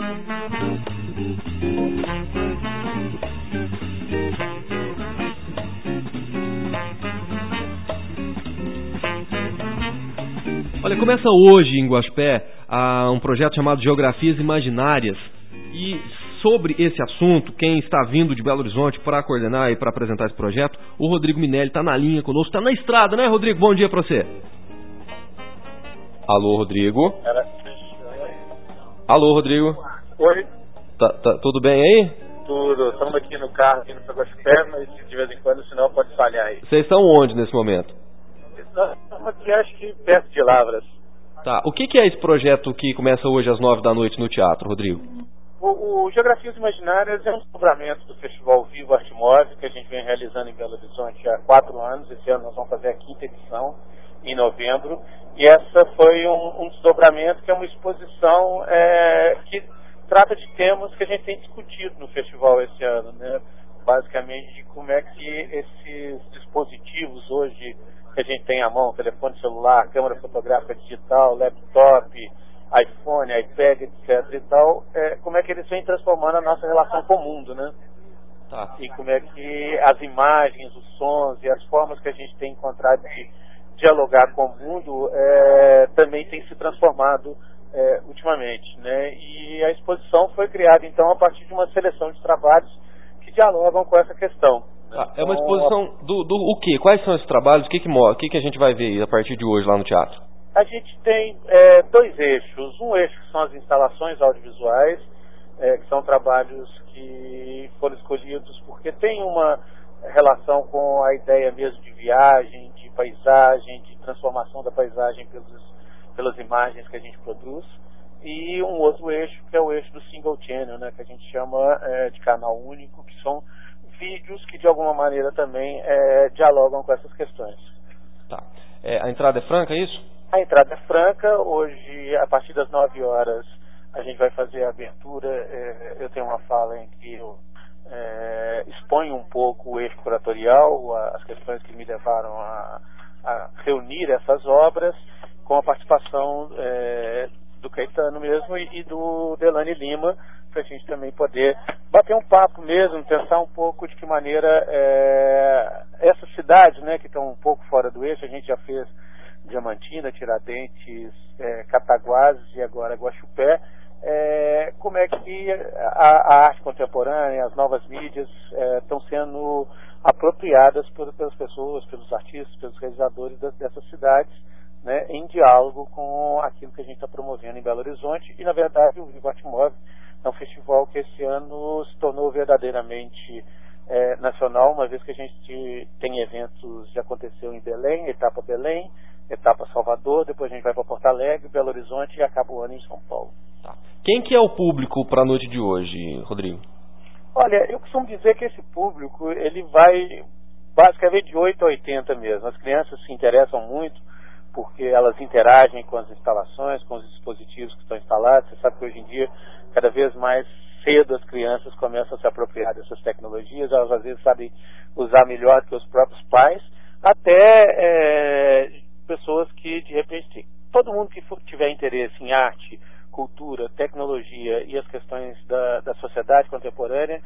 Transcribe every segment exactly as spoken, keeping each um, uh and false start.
Olha, começa hoje em Guaxupé uh, um projeto chamado Geografias Imaginárias, e sobre esse assunto, quem está vindo de Belo Horizonte para coordenar e para apresentar esse projeto, o Rodrigo Minelli está na linha conosco, está na estrada, né, Rodrigo? Bom dia para você. Alô, Rodrigo. Alô, Rodrigo. Oi. Tá, tá, tudo bem aí? Tudo. Estamos aqui no carro, aqui no São Guaxupé, mas de vez em quando o sinal pode falhar aí. Vocês estão onde nesse momento? Estamos aqui, acho que perto de Lavras. Tá. O que, que é esse projeto que começa hoje às nove da noite no teatro, Rodrigo? O, o Geografias Imaginárias é um desdobramento do Festival Vivo Arte Móvel, que a gente vem realizando em Belo Horizonte há quatro anos. Esse ano nós vamos fazer a quinta edição, em novembro. E essa foi um, um desdobramento que é uma exposição é, que trata de temas que a gente tem discutido no festival esse ano, né? Basicamente de como é que esses dispositivos hoje que a gente tem à mão, telefone celular, câmera fotográfica digital, laptop, iPhone, iPad, etc e tal, é, como é que eles vêm transformando a nossa relação com o mundo, né? Tá. E como é que as imagens, os sons e as formas que a gente tem encontrado de dialogar com o mundo é, também tem se transformado é, ultimamente, né? E a exposição foi criada então a partir de uma seleção de trabalhos que dialogam com essa questão. Né? Ah, é uma exposição do, do o quê? Quais são esses trabalhos? O que que, o que que a gente vai ver a partir de hoje lá no teatro? A gente tem é, dois eixos. Um eixo que são as instalações audiovisuais, é, que são trabalhos que foram escolhidos porque tem uma relação com a ideia mesmo de viagem, de paisagem, de transformação da paisagem pelos, pelas imagens que a gente produz. E um outro eixo que é o eixo do single channel, né, que a gente chama é, de canal único, que são vídeos que de alguma maneira também é, dialogam com essas questões. Tá. É, a entrada é franca, é isso? A entrada é franca. Hoje, a partir das nove horas, a gente vai fazer a abertura. É, eu tenho uma fala em que eu é, exponho um pouco o eixo curatorial, as questões que me levaram a, a reunir essas obras, com a participação é, do Caetano mesmo e, e do Delane Lima, para a gente também poder bater um papo mesmo, pensar um pouco de que maneira é, essas cidades, né, que estão um pouco fora do eixo, a gente já fez Diamantina, Tiradentes, é, Cataguases e agora Guaxupé, é, como é que a, a arte contemporânea, as novas mídias é, estão sendo apropriadas por, pelas pessoas, pelos artistas, pelos realizadores das, dessas cidades, né, em diálogo com aquilo que a gente está promovendo em Belo Horizonte. E na verdade o Vivo Arte Móvel é um festival que esse ano se tornou verdadeiramente é, nacional, uma vez que a gente tem eventos, já aconteceu em Belém, etapa Belém, etapa Salvador, depois a gente vai para Porto Alegre, Belo Horizonte e acaba o ano em São Paulo. Tá. Quem que é o público para a noite de hoje, Rodrigo? Olha, eu costumo dizer que esse público, ele vai basicamente de oito a oitenta mesmo. As crianças se interessam muito porque elas interagem com as instalações, com os dispositivos que estão instalados. Você sabe que hoje em dia, cada vez mais cedo as crianças começam a se apropriar dessas tecnologias, elas às vezes sabem usar melhor do que os próprios pais, até é, pessoas que de repente, todo mundo que for, tiver interesse em arte, cultura, tecnologia e as questões da, da sociedade contemporânea,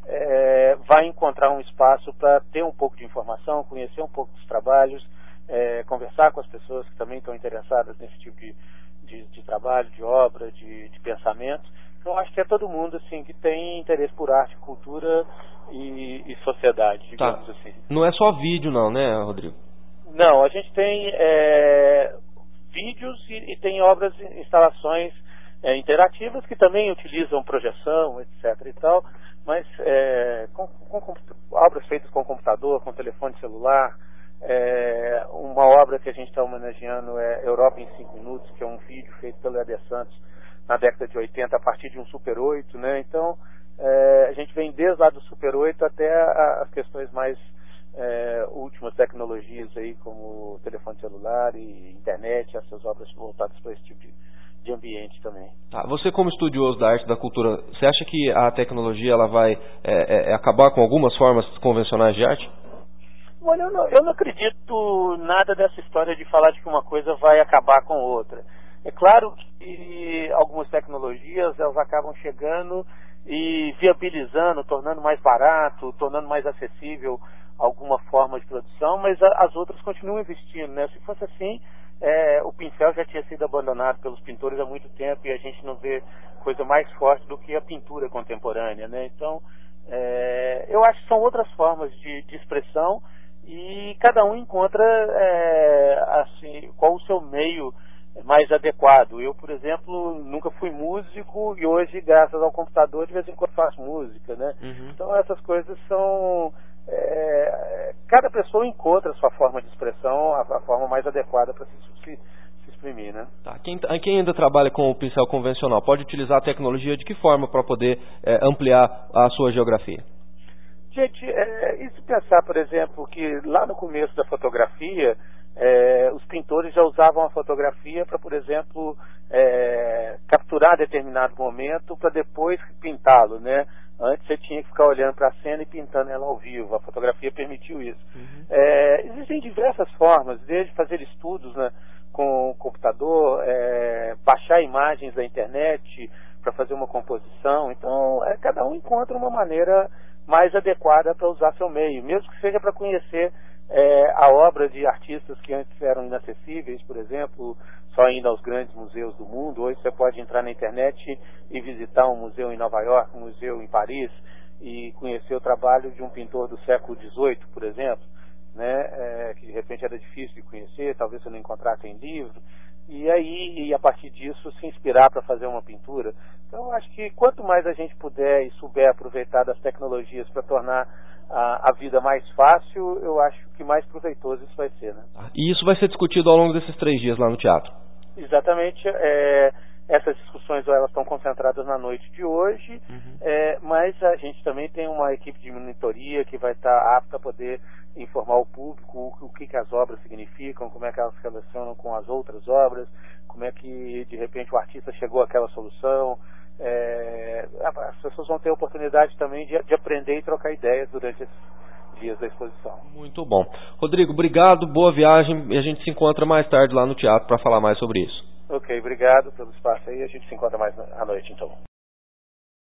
é, vai encontrar um espaço para ter um pouco de informação, conhecer um pouco dos trabalhos, é, conversar com as pessoas que também estão interessadas nesse tipo de, de, de trabalho, de obra, de, de pensamento. Então acho que é todo mundo assim que tem interesse por arte, cultura e, e sociedade, digamos tá. assim. Não é só vídeo não, né, Rodrigo? Não, a gente tem é, vídeos e, e tem obras, instalações é, interativas que também utilizam projeção, etc e tal, mas é, com, com, obras feitas com computador, com telefone celular. É, uma obra que a gente está homenageando é Europa em cinco minutos, que é um vídeo feito pelo Eder Santos na década de oitenta a partir de um Super oito, né? Então é, a gente vem desde lá do Super oito até a, as questões mais é, últimas tecnologias aí, como telefone celular e internet, essas obras voltadas para esse tipo de, de ambiente também. Tá. Você, como estudioso da arte e da cultura, você acha que a tecnologia ela vai é, é, acabar com algumas formas convencionais de arte? Olha, eu não, eu não acredito nada dessa história de falar de que uma coisa vai acabar com outra. É claro que algumas tecnologias elas acabam chegando e viabilizando, tornando mais barato, tornando mais acessível alguma forma de produção, mas a, as outras continuam investindo, né? Se fosse assim, é, o pincel já tinha sido abandonado pelos pintores há muito tempo e a gente não vê coisa mais forte do que a pintura contemporânea, né? Então, é, eu acho que são outras formas de, de expressão e cada um encontra é, assim, qual o seu meio mais adequado. Eu, por exemplo, nunca fui músico e hoje, graças ao computador, de vez em quando faço música, né? Uhum. Então essas coisas são... É, cada pessoa encontra a sua forma de expressão, a, a forma mais adequada para se, se, se exprimir, né? Tá. Quem, quem ainda trabalha com o pincel convencional pode utilizar a tecnologia de que forma para poder é, ampliar a sua geografia? Gente, é, e se pensar, por exemplo, que lá no começo da fotografia, é, os pintores já usavam a fotografia para, por exemplo, é, capturar determinado momento para depois pintá-lo, né? Antes você tinha que ficar olhando para a cena e pintando ela ao vivo. A fotografia permitiu isso. Uhum. É, existem diversas formas, desde fazer estudos, né, com o computador, é, baixar imagens da internet para fazer uma composição. Então, é, cada um encontra uma maneira mais adequada para usar seu meio, mesmo que seja para conhecer é, a obra de artistas que antes eram inacessíveis, por exemplo, só indo aos grandes museus do mundo. Hoje você pode entrar na internet e visitar um museu em Nova York, um museu em Paris, e conhecer o trabalho de um pintor do século dezoito, por exemplo, né, é, que de repente era difícil de conhecer, talvez você não encontrasse em livro, e aí, e a partir disso, se inspirar para fazer uma pintura. Então, acho que quanto mais a gente puder e souber aproveitar das tecnologias para tornar a, a vida mais fácil, eu acho que mais proveitoso isso vai ser, né? E isso vai ser discutido ao longo desses três dias lá no teatro? Exatamente. É, essas discussões elas estão concentradas na noite de hoje, uhum. é, mas a gente também tem uma equipe de monitoria que vai estar apta a poder informar o público o, o que, que as obras significam, como é que elas se relacionam com as outras obras, como é que de repente o artista chegou àquela solução. É, as pessoas vão ter a oportunidade também de, de aprender e trocar ideias durante esses dias da exposição. Muito bom. Rodrigo, obrigado, boa viagem e a gente se encontra mais tarde lá no teatro para falar mais sobre isso. Ok, obrigado pelo espaço aí, a gente se encontra mais à noite então.